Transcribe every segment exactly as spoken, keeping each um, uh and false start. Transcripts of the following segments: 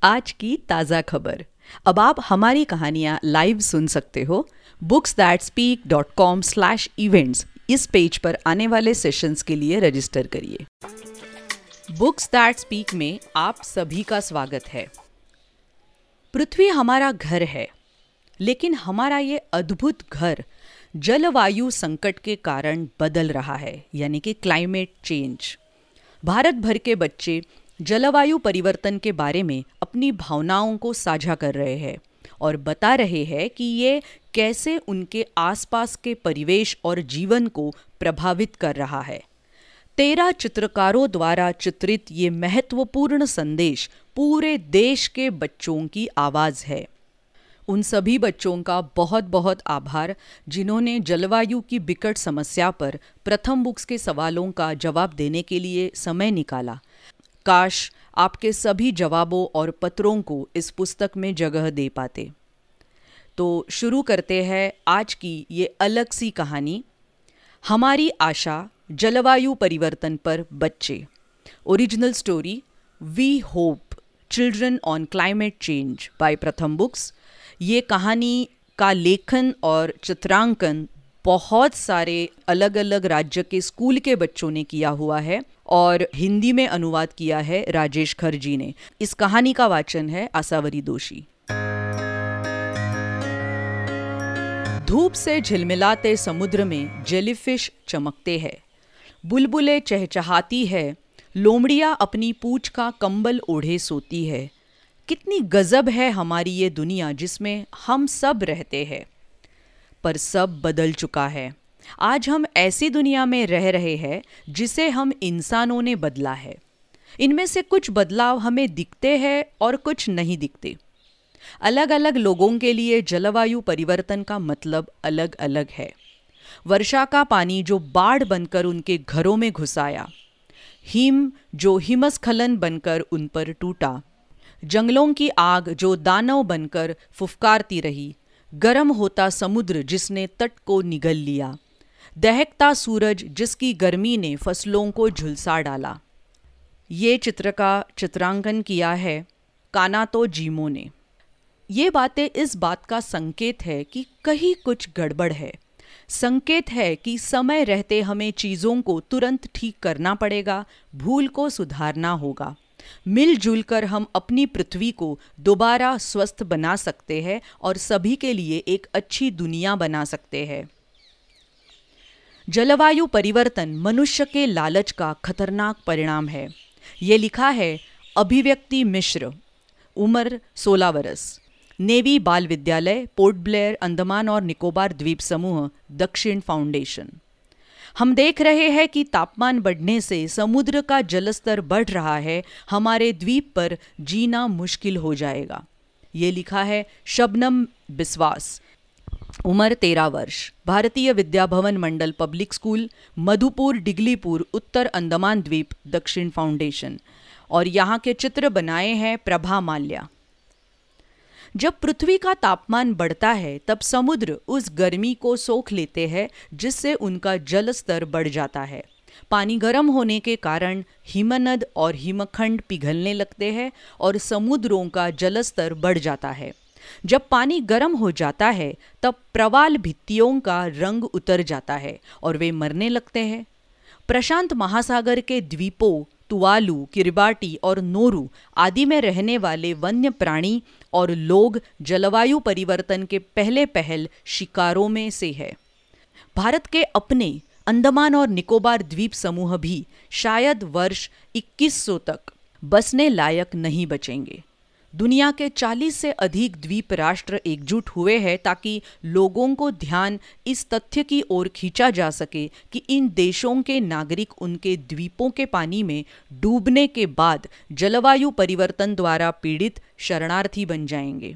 आज की ताज़ा खबर। अब आप हमारी कहानियाँ लाइव सुन सकते हो books that speak dot com slash events. इस पेज पर आने वाले सेशंस के लिए रजिस्टर करिए। बुक्स दैट स्पीक में आप सभी का स्वागत है। पृथ्वी हमारा घर है, लेकिन हमारा ये अद्भुत घर जलवायु संकट के कारण बदल रहा है, यानी कि क्लाइमेट चेंज। भारत भर के बच्चे जलवायु परिवर्तन के बारे में अपनी भावनाओं को साझा कर रहे हैं और बता रहे हैं कि ये कैसे उनके आसपास के परिवेश और जीवन को प्रभावित कर रहा है। तेरह चित्रकारों द्वारा चित्रित ये महत्वपूर्ण संदेश पूरे देश के बच्चों की आवाज़ है। उन सभी बच्चों का बहुत बहुत आभार जिन्होंने जलवायु की बिकट समस्या पर प्रथम बुक्स के सवालों का जवाब देने के लिए समय निकाला। काश आपके सभी जवाबों और पत्रों को इस पुस्तक में जगह दे पाते। तो शुरू करते हैं आज की ये अलग सी कहानी, हमारी आशा जलवायु परिवर्तन पर बच्चे। Original story we hope children on climate change by Pratham books. ये कहानी का लेखन और चित्रांकन बहुत सारे अलग अलग राज्य के स्कूल के बच्चों ने किया हुआ है और हिंदी में अनुवाद किया है राजेश खरजी ने। इस कहानी का वाचन है आसावरी दोषी। धूप से झिलमिलाते समुद्र में जेलीफिश चमकते हैं, बुलबुलें चहचहाती है, लोमड़ियाँ अपनी पूंछ का कंबल ओढ़े सोती है। कितनी गजब है हमारी ये दुनिया जिसमें हम सब रहते हैं। पर सब बदल चुका है। आज हम ऐसी दुनिया में रह रहे हैं जिसे हम इंसानों ने बदला है। इनमें से कुछ बदलाव हमें दिखते हैं और कुछ नहीं दिखते। अलग अलग लोगों के लिए जलवायु परिवर्तन का मतलब अलग अलग है। वर्षा का पानी जो बाढ़ बनकर उनके घरों में घुस आया, हिम जो हिमस्खलन बनकर उन पर टूटा, जंगलों की आग जो दानव बनकर फुफकारती रही, गर्म होता समुद्र जिसने तट को निगल लिया, दहकता सूरज जिसकी गर्मी ने फसलों को झुलसा डाला। ये चित्र का चित्रांकन किया है कानातो जीमो ने। ये बातें इस बात का संकेत है कि कहीं कुछ गड़बड़ है। संकेत है कि समय रहते हमें चीज़ों को तुरंत ठीक करना पड़ेगा, भूल को सुधारना होगा। मिलजुल कर हम अपनी पृथ्वी को दोबारा स्वस्थ बना सकते हैं और सभी के लिए एक अच्छी दुनिया बना सकते हैं। जलवायु परिवर्तन मनुष्य के लालच का खतरनाक परिणाम है। ये लिखा है अभिव्यक्ति मिश्र, उम्र सोलह वर्ष, नेवी बाल विद्यालय, पोर्ट ब्लेयर, अंडमान और निकोबार द्वीप समूह, दक्षिण फाउंडेशन। हम देख रहे हैं कि तापमान बढ़ने से समुद्र का जलस्तर बढ़ रहा है, हमारे द्वीप पर जीना मुश्किल हो जाएगा। ये लिखा है शबनम बिस्वास, उम्र तेरह वर्ष, भारतीय विद्या भवन मंडल पब्लिक स्कूल, मधुपुर, डिगलीपुर, उत्तर अंडमान द्वीप, दक्षिण फाउंडेशन। और यहाँ के चित्र बनाए हैं प्रभा माल्या। जब पृथ्वी का तापमान बढ़ता है तब समुद्र उस गर्मी को सोख लेते हैं जिससे उनका जल स्तर बढ़ जाता है। पानी गर्म होने के कारण हिमनद और हिमखंड पिघलने लगते हैं और समुद्रों का जल स्तर बढ़ जाता है। जब पानी गर्म हो जाता है तब प्रवाल भित्तियों का रंग उतर जाता है और वे मरने लगते हैं। प्रशांत महासागर के द्वीपों तुवालू, किरिबाटी और नोरू आदि में रहने वाले वन्य प्राणी और लोग जलवायु परिवर्तन के पहले पहल शिकारों में से है। भारत के अपने अंडमान और निकोबार द्वीप समूह भी शायद वर्ष इक्कीस सौ तक बसने लायक नहीं बचेंगे। दुनिया के चालीस से अधिक द्वीप राष्ट्र एकजुट हुए हैं ताकि लोगों को ध्यान इस तथ्य की ओर खींचा जा सके कि इन देशों के नागरिक उनके द्वीपों के पानी में डूबने के बाद जलवायु परिवर्तन द्वारा पीड़ित शरणार्थी बन जाएंगे।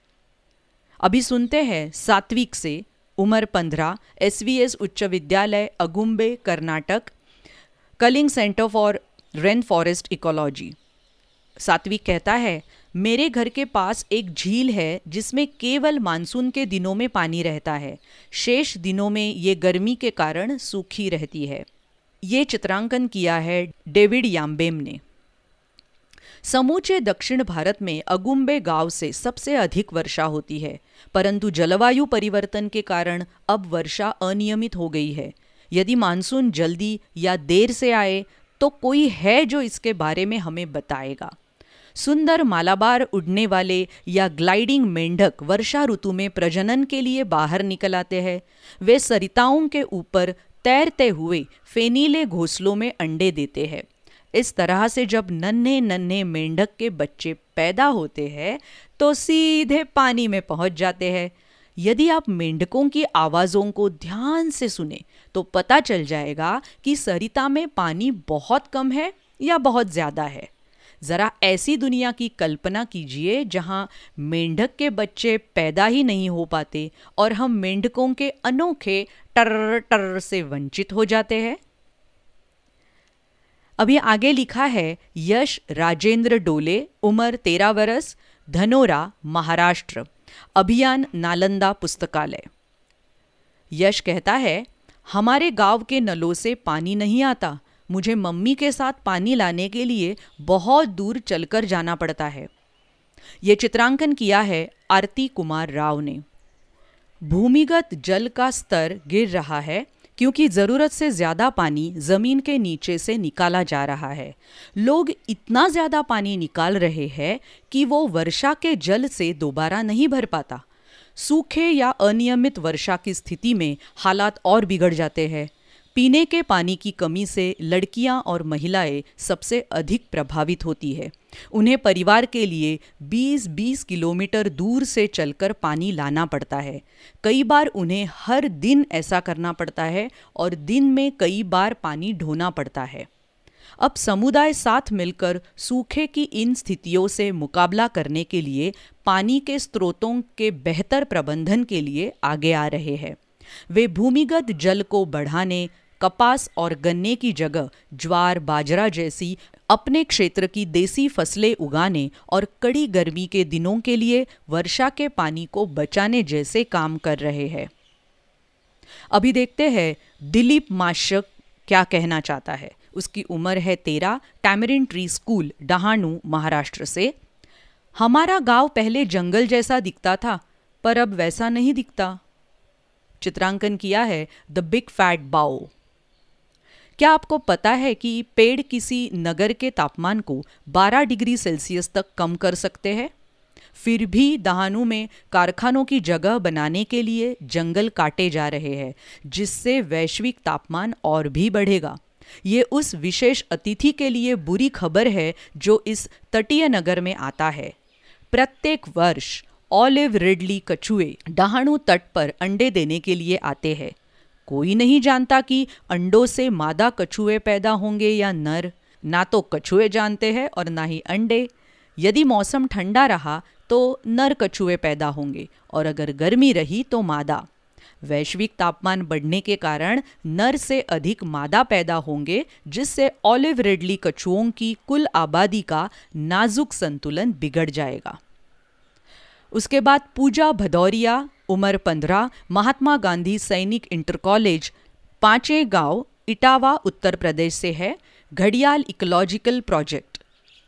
अभी सुनते हैं सात्विक से, उम्र पंद्रह, एसवीएस उच्च विद्यालय, Agumbe, Karnataka, Kalinga centre for rain forest ecology. Satvik कहता है, मेरे घर के पास एक झील है जिसमें केवल मानसून के दिनों में पानी रहता है, शेष दिनों में ये गर्मी के कारण सूखी रहती है। ये चित्रांकन किया है डेविड याम्बेम ने। समूचे दक्षिण भारत में अगुम्बे गांव से सबसे अधिक वर्षा होती है, परंतु जलवायु परिवर्तन के कारण अब वर्षा अनियमित हो गई है। यदि मानसून जल्दी या देर से आए तो कोई है जो इसके बारे में हमें बताएगा। सुंदर मालाबार उड़ने वाले या ग्लाइडिंग मेंढक वर्षा ऋतु में प्रजनन के लिए बाहर निकल आते हैं। वे सरिताओं के ऊपर तैरते हुए फेनीले घोंसलों में अंडे देते हैं। इस तरह से जब नन्हे नन्हे मेंढक के बच्चे पैदा होते हैं तो सीधे पानी में पहुंच जाते हैं। यदि आप मेंढकों की आवाज़ों को ध्यान से सुने तो पता चल जाएगा कि सरिता में पानी बहुत कम है या बहुत ज़्यादा है। ज़रा ऐसी दुनिया की कल्पना कीजिए जहां मेंढक के बच्चे पैदा ही नहीं हो पाते और हम मेंढकों के अनोखे टर टर से वंचित हो जाते हैं। अभी आगे लिखा है यश राजेंद्र डोले, उम्र तेरह वर्ष, धनोरा, महाराष्ट्र, अभियान नालंदा पुस्तकालय। यश कहता है, हमारे गांव के नलों से पानी नहीं आता। मुझे मम्मी के साथ पानी लाने के लिए बहुत दूर चलकर जाना पड़ता है। ये चित्रांकन किया है आरती कुमार राव ने। भूमिगत जल का स्तर गिर रहा है क्योंकि ज़रूरत से ज़्यादा पानी ज़मीन के नीचे से निकाला जा रहा है। लोग इतना ज़्यादा पानी निकाल रहे हैं कि वो वर्षा के जल से दोबारा नहीं भर पाता। सूखे या अनियमित वर्षा की स्थिति में हालात और बिगड़ जाते हैं। पीने के पानी की कमी से लड़कियां और महिलाएं सबसे अधिक प्रभावित होती है। उन्हें परिवार के लिए बीस बीस किलोमीटर दूर से चलकर पानी लाना पड़ता है। कई बार उन्हें हर दिन ऐसा करना पड़ता है और दिन में कई बार पानी ढोना पड़ता है। अब समुदाय साथ मिलकर सूखे की इन स्थितियों से मुकाबला करने के लिए पानी के स्रोतों के बेहतर प्रबंधन के लिए आगे आ रहे हैं। वे भूमिगत जल को बढ़ाने, कपास और गन्ने की जगह ज्वार, बाजरा जैसी अपने क्षेत्र की देसी फसलें उगाने और कड़ी गर्मी के दिनों के लिए वर्षा के पानी को बचाने जैसे काम कर रहे हैं। अभी देखते हैं दिलीप माशक क्या कहना चाहता है। उसकी उम्र है तेरह, tamarind tree school, Dahanu, Maharashtra से। हमारा गांव पहले जंगल जैसा दिखता था, पर अब वैसा नहीं दिखता। चित्रांकन किया है द बिग फैट बाओ। क्या आपको पता है कि पेड़ किसी नगर के तापमान को बारह डिग्री सेल्सियस तक कम कर सकते हैं? फिर भी दहानू में कारखानों की जगह बनाने के लिए जंगल काटे जा रहे हैं, जिससे वैश्विक तापमान और भी बढ़ेगा। ये उस विशेष अतिथि के लिए बुरी खबर है जो इस तटीय नगर में आता है। प्रत्येक वर्ष ऑलिव रिडली कछुए डहाणू तट पर अंडे देने के लिए आते हैं। कोई नहीं जानता कि अंडों से मादा कछुए पैदा होंगे या नर। ना तो कछुए जानते हैं और ना ही अंडे। यदि मौसम ठंडा रहा तो नर कछुए पैदा होंगे और अगर गर्मी रही तो मादा। वैश्विक तापमान बढ़ने के कारण नर से अधिक मादा पैदा होंगे, जिससे ऑलिव रिडली कछुओं की कुल आबादी का नाजुक संतुलन बिगड़ जाएगा। उसके बाद पूजा भदौरिया, उम्र पंद्रह, महात्मा गांधी सैनिक इंटर कॉलेज, पांचे गांव, इटावा, उत्तर प्रदेश से है। घड़ियाल इकोलॉजिकल प्रोजेक्ट।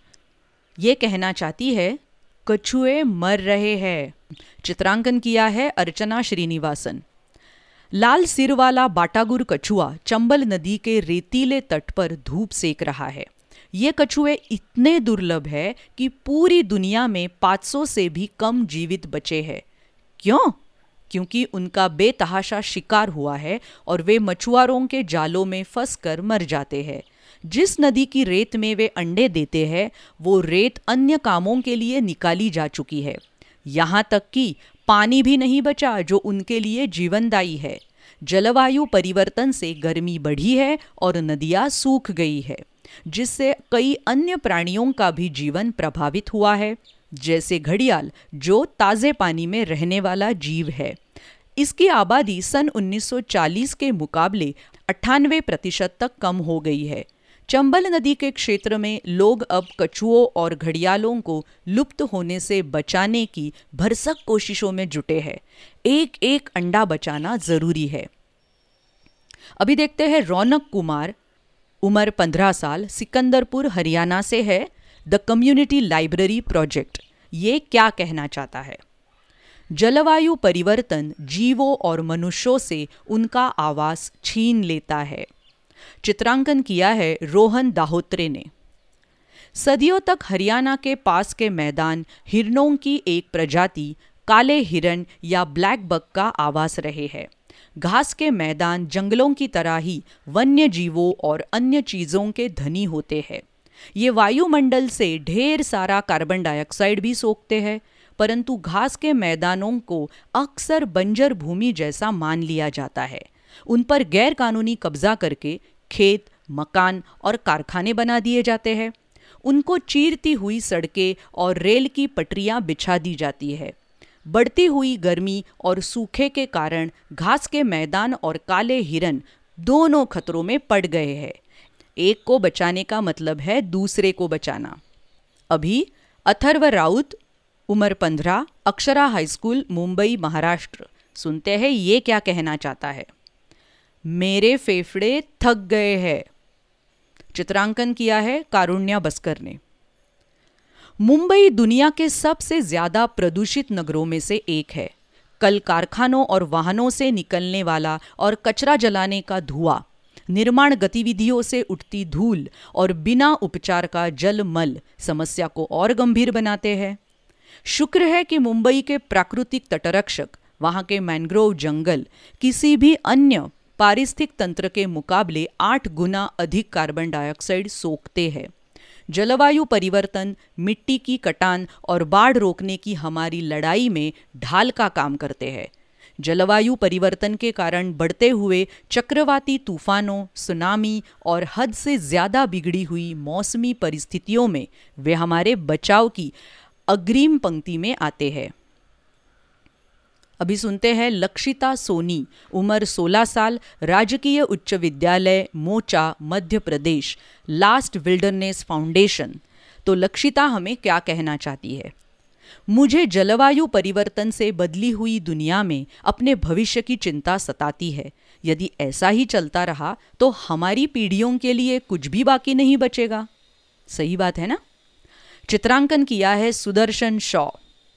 ये कहना चाहती है कछुए मर रहे हैं। चित्रांकन किया है अर्चना श्रीनिवासन। लाल सिर वाला बाटागुर कछुआ चंबल नदी के रेतीले तट पर धूप सेक रहा है। ये कछुए इतने दुर्लभ है कि पूरी दुनिया में पाँच सौ से भी कम जीवित बचे हैं। क्यों? क्योंकि उनका बेतहाशा शिकार हुआ है और वे मछुआरों के जालों में फंसकर मर जाते हैं। जिस नदी की रेत में वे अंडे देते हैं, वो रेत अन्य कामों के लिए निकाली जा चुकी है। यहाँ तक कि पानी भी नहीं बचा जो उनके लिए जीवनदायी है। जलवायु परिवर्तन से गर्मी बढ़ी है और नदियाँ सूख गई है, जिससे कई अन्य प्राणियों का भी जीवन प्रभावित हुआ है, जैसे घड़ियाल जो ताज़े पानी में रहने वाला जीव है। इसकी आबादी सन उन्नीस सौ चालीस के मुकाबले अट्ठानवे प्रतिशत तक कम हो गई है। चंबल नदी के क्षेत्र में लोग अब कछुओं और घड़ियालों को लुप्त होने से बचाने की भरसक कोशिशों में जुटे हैं। एक एक अंडा बचाना जरूरी है। अभी देखते हैं रौनक कुमार, उम्र पंद्रह साल, सिकंदरपुर, हरियाणा से है। द कम्युनिटी लाइब्रेरी प्रोजेक्ट, ये क्या कहना चाहता है? जलवायु परिवर्तन जीवों और मनुष्यों से उनका आवास छीन लेता है। चित्रांकन किया है रोहन दाहोत्रे ने। सदियों तक हरियाणा के पास के मैदान हिरणों की एक प्रजाति काले हिरण या ब्लैक बक का आवास रहे हैं। घास के मैदान जंगलों की तरह ही वन्य जीवों और अन्य चीज़ों के धनी होते हैं। ये वायुमंडल से ढेर सारा कार्बन डाइऑक्साइड भी सोखते हैं, परंतु घास के मैदानों को अक्सर बंजर भूमि जैसा मान लिया जाता है। उन पर गैर कानूनी कब्जा करके खेत, मकान और कारखाने बना दिए जाते हैं। उनको चीरती हुई सड़कें और रेल की पटरियां बिछा दी जाती है। बढ़ती हुई गर्मी और सूखे के कारण घास के मैदान और काले हिरन दोनों खतरों में पड़ गए हैं। एक को बचाने का मतलब है दूसरे को बचाना। अभी अथर्व राउत, उम्र पंद्रह, अक्षरा हाई स्कूल, मुंबई, महाराष्ट्र। सुनते हैं ये क्या कहना चाहता है। मेरे फेफड़े थक गए हैं। चित्रांकन किया है कारुण्या बस्कर ने। मुंबई दुनिया के सबसे ज्यादा प्रदूषित नगरों में से एक है। कल कारखानों और वाहनों से निकलने वाला और कचरा जलाने का धुआं, निर्माण गतिविधियों से उठती धूल और बिना उपचार का जल मल समस्या को और गंभीर बनाते हैं। शुक्र है कि मुंबई के प्राकृतिक तटरक्षक, वहां के मैंग्रोव जंगल किसी भी अन्य पारिस्थितिक तंत्र के मुकाबले आठ गुना अधिक कार्बन डाइऑक्साइड सोखते हैं। जलवायु परिवर्तन, मिट्टी की कटान और बाढ़ रोकने की हमारी लड़ाई में ढाल का काम करते हैं। जलवायु परिवर्तन के कारण बढ़ते हुए चक्रवाती तूफानों, सुनामी और हद से ज़्यादा बिगड़ी हुई मौसमी परिस्थितियों में वे हमारे बचाव की अग्रिम पंक्ति में आते हैं। अभी सुनते हैं लक्षिता सोनी, उम्र सोलह साल, राजकीय उच्च विद्यालय Mocha, Madhya Pradesh, last wilderness foundation. तो लक्षिता हमें क्या कहना चाहती है? मुझे जलवायु परिवर्तन से बदली हुई दुनिया में अपने भविष्य की चिंता सताती है। यदि ऐसा ही चलता रहा तो हमारी पीढ़ियों के लिए कुछ भी बाकी नहीं बचेगा। सही बात है ना? चित्रांकन किया है सुदर्शन शॉ।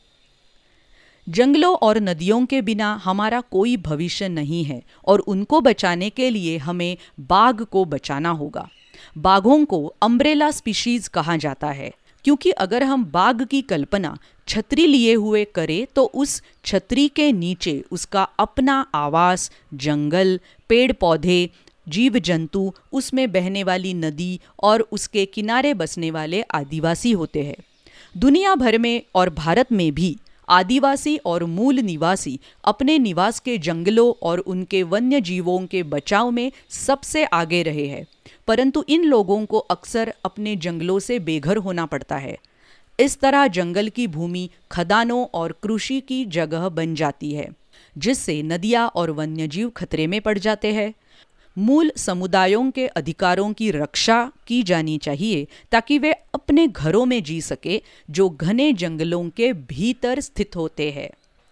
जंगलों और नदियों के बिना हमारा कोई भविष्य नहीं है और उनको बचाने के लिए हमें बाघ को बचाना होगा। बाघों को अम्ब्रेला स्पीशीज कहा जाता है क्योंकि अगर हम बाघ की कल्पना छतरी लिए हुए करें तो उस छतरी के नीचे उसका अपना आवास, जंगल, पेड़ पौधे, जीव जंतु, उसमें बहने वाली नदी और उसके किनारे बसने वाले आदिवासी होते हैं। दुनिया भर में और भारत में भी आदिवासी और मूल निवासी अपने निवास के जंगलों और उनके वन्य जीवों के बचाव में सबसे आगे रहे हैं, परंतु इन लोगों को अक्सर अपने जंगलों से बेघर होना पड़ता है। इस तरह जंगल की भूमि खदानों और कृषि की जगह बन जाती है, जिससे नदियाँ और वन्यजीव खतरे में पड़ जाते हैं। मूल समुदायों के अधिकारों की रक्षा की जानी चाहिए ताकि वे अपने घरों में जी सके जो घने जंगलों के भीतर स्थित होते हैं।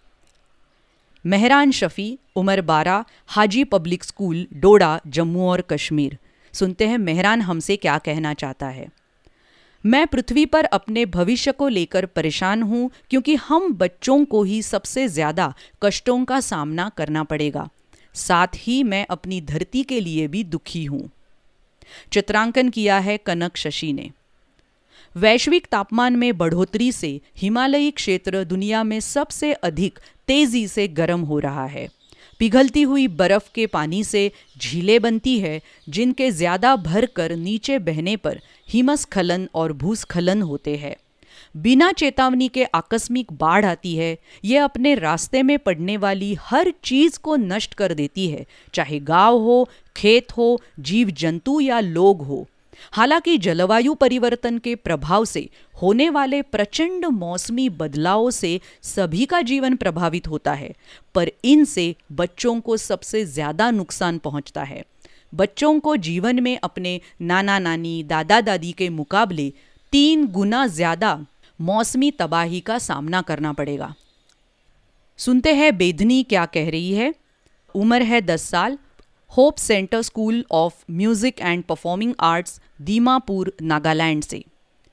मेहरान शफी, उम्र बारह, हाजी पब्लिक स्कूल, डोडा, जम्मू और कश्मीर। सुनते हैं मेहरान हमसे क्या कहना चाहता है। मैं पृथ्वी पर अपने भविष्य को लेकर परेशान हूँ क्योंकि हम बच्चों को ही सबसे ज़्यादा कष्टों का सामना करना पड़ेगा। साथ ही मैं अपनी धरती के लिए भी दुखी हूँ। चित्रांकन किया है कनक शशि ने। वैश्विक तापमान में बढ़ोतरी से हिमालयी क्षेत्र दुनिया में सबसे अधिक तेजी से गर्म हो रहा है। पिघलती हुई बर्फ के पानी से झीलें बनती है जिनके ज़्यादा भरकर नीचे बहने पर हिमस्खलन और भूस्खलन होते हैं। बिना चेतावनी के आकस्मिक बाढ़ आती है। ये अपने रास्ते में पड़ने वाली हर चीज़ को नष्ट कर देती है, चाहे गांव हो, खेत हो, जीव जंतु या लोग हो। हालांकि जलवायु परिवर्तन के प्रभाव से होने वाले प्रचंड मौसमी बदलावों से सभी का जीवन प्रभावित होता है, पर इनसे बच्चों को सबसे ज़्यादा नुकसान पहुंचता है। बच्चों को जीवन में अपने नाना नानी, दादा दादी के मुकाबले तीन गुना ज़्यादा मौसमी तबाही का सामना करना पड़ेगा। सुनते हैं बेदनी क्या कह रही है। उम्र है दस साल, hope centre school of music and performing arts, Dimapur, Nagaland से।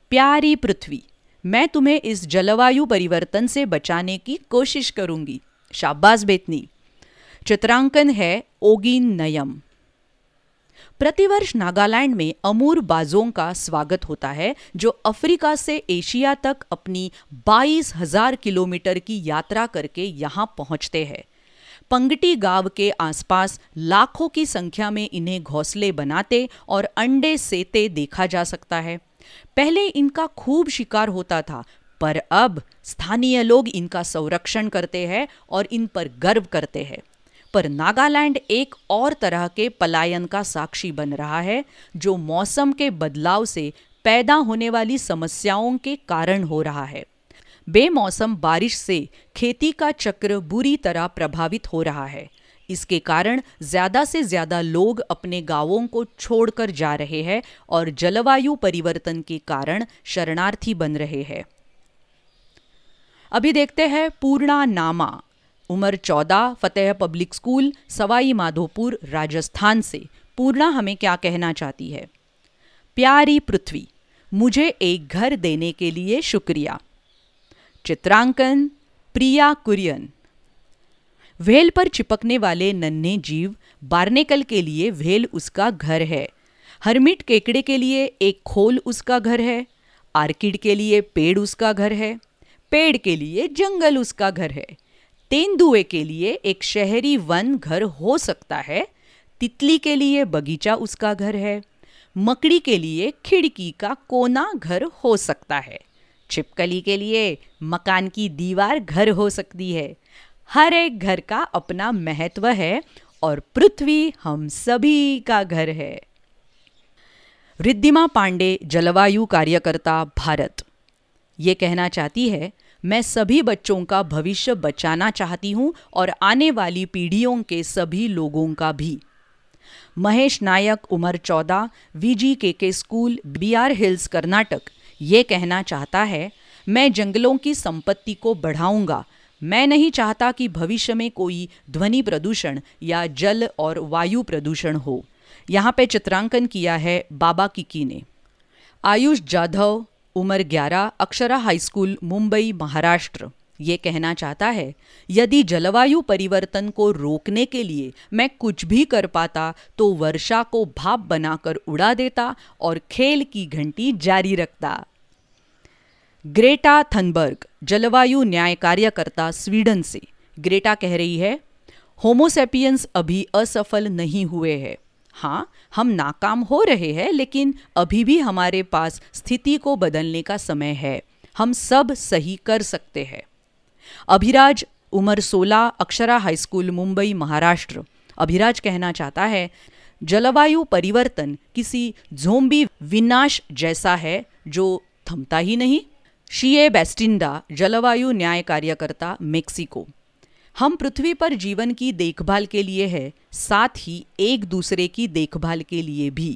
प्यारी पृथ्वी, मैं तुम्हें इस जलवायु परिवर्तन से बचाने की कोशिश करूंगी। शाबाश बेतनी। चित्रांकन है ओगिन नयम। प्रतिवर्ष नागालैंड में अमूर बाजों का स्वागत होता है जो अफ्रीका से एशिया तक अपनी बाईस हजार किलोमीटर की यात्रा करके यहाँ पहुँचते हैं। पंगटी गांव के आसपास लाखों की संख्या में इन्हें घोंसले बनाते और अंडे सेते देखा जा सकता है। पहले इनका खूब शिकार होता था, पर अब स्थानीय लोग इनका संरक्षण करते हैं और इन पर गर्व करते हैं। पर नागालैंड एक और तरह के पलायन का साक्षी बन रहा है, जो मौसम के बदलाव से पैदा होने वाली समस्याओं के कारण हो रहा है। बेमौसम बारिश से खेती का चक्र बुरी तरह प्रभावित हो रहा है। इसके कारण ज़्यादा से ज़्यादा लोग अपने गांवों को छोड़कर जा रहे हैं और जलवायु परिवर्तन के कारण शरणार्थी बन रहे हैं। अभी देखते हैं पूर्णा नामा। उम्र चौदह, फतेह पब्लिक स्कूल, सवाई माधोपुर, राजस्थान से। पूर्णा हमें क्या कहना चाहती है? प्यारी पृथ्वी, मुझे एक घर देने के लिए शुक्रिया। चित्रांकन प्रिया कुरियन। व्हेल पर चिपकने वाले नन्हे जीव बार्नेकल के लिए व्हेल उसका घर है। हर्मिट केकड़े के लिए एक खोल उसका घर है। आर्किड के लिए पेड़ उसका घर है। पेड़ के लिए जंगल उसका घर है। तेंदुए के लिए एक शहरी वन घर हो सकता है। तितली के लिए बगीचा उसका घर है। मकड़ी के लिए खिड़की का कोना घर हो सकता है। छिपकली के लिए मकान की दीवार घर हो सकती है। हर एक घर का अपना महत्व है और पृथ्वी हम सभी का घर है। रिद्धिमा पांडे, जलवायु कार्यकर्ता, भारत, ये कहना चाहती है, मैं सभी बच्चों का भविष्य बचाना चाहती हूँ और आने वाली पीढ़ियों के सभी लोगों का भी। महेश नायक, उम्र चौदह, V G K K school, B R hills, Karnataka, ये कहना चाहता है, मैं जंगलों की संपत्ति को बढ़ाऊंगा। मैं नहीं चाहता कि भविष्य में कोई ध्वनि प्रदूषण या जल और वायु प्रदूषण हो। यहाँ पे चित्रांकन किया है बाबा किकी ने। आयुष जाधव, उम्र ग्यारह, अक्षरा हाई स्कूल, मुंबई, महाराष्ट्र, ये कहना चाहता है, यदि जलवायु परिवर्तन को रोकने के लिए मैं कुछ भी कर पाता तो वर्षा को भाप बनाकर उड़ा देता और खेल की घंटी जारी रखता। ग्रेटा थनबर्ग, जलवायु न्याय कार्यकर्ता, स्वीडन से। ग्रेटा कह रही है, होमोसेपियंस अभी असफल नहीं हुए हैं। हाँ, हम नाकाम हो रहे हैं, लेकिन अभी भी हमारे पास स्थिति को बदलने का समय है। हम सब सही कर सकते हैं। अभिराज, उम्र सोलह, अक्षरा हाई स्कूल, मुंबई, महाराष्ट्र। अभिराज कहना चाहता है, जलवायु परिवर्तन किसी ज़ोंबी विनाश जैसा है जो थमता ही नहीं। शिए बेस्टिंडा, जलवायु न्याय कार्यकर्ता, मेक्सिको, हम पृथ्वी पर जीवन की देखभाल के लिए है, साथ ही एक दूसरे की देखभाल के लिए भी।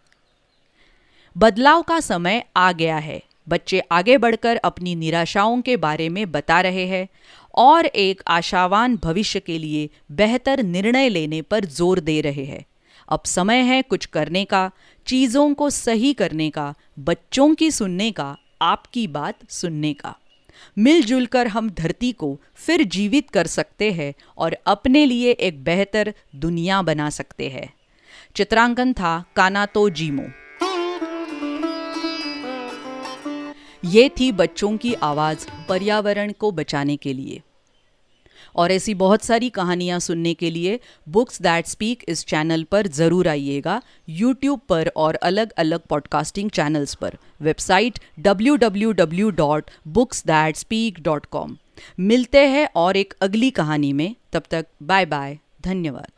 बदलाव का समय आ गया है। बच्चे आगे बढ़कर अपनी निराशाओं के बारे में बता रहे हैं और एक आशावान भविष्य के लिए बेहतर निर्णय लेने पर जोर दे रहे हैं। अब समय है कुछ करने का, चीज़ों को सही करने का, बच्चों की सुनने का, आपकी बात सुनने का। मिलजुल कर हम धरती को फिर जीवित कर सकते हैं और अपने लिए एक बेहतर दुनिया बना सकते हैं। चित्रांकन था कानातो जीमो। ये थी बच्चों की आवाज़ पर्यावरण को बचाने के लिए। और ऐसी बहुत सारी कहानियाँ सुनने के लिए बुक्स दैट स्पीक इस चैनल पर ज़रूर आइएगा, यूट्यूब पर और अलग अलग पॉडकास्टिंग चैनल्स पर। Website W W W dot books that speak dot com. मिलते हैं और एक अगली कहानी में। तब तक बाय बाय, धन्यवाद।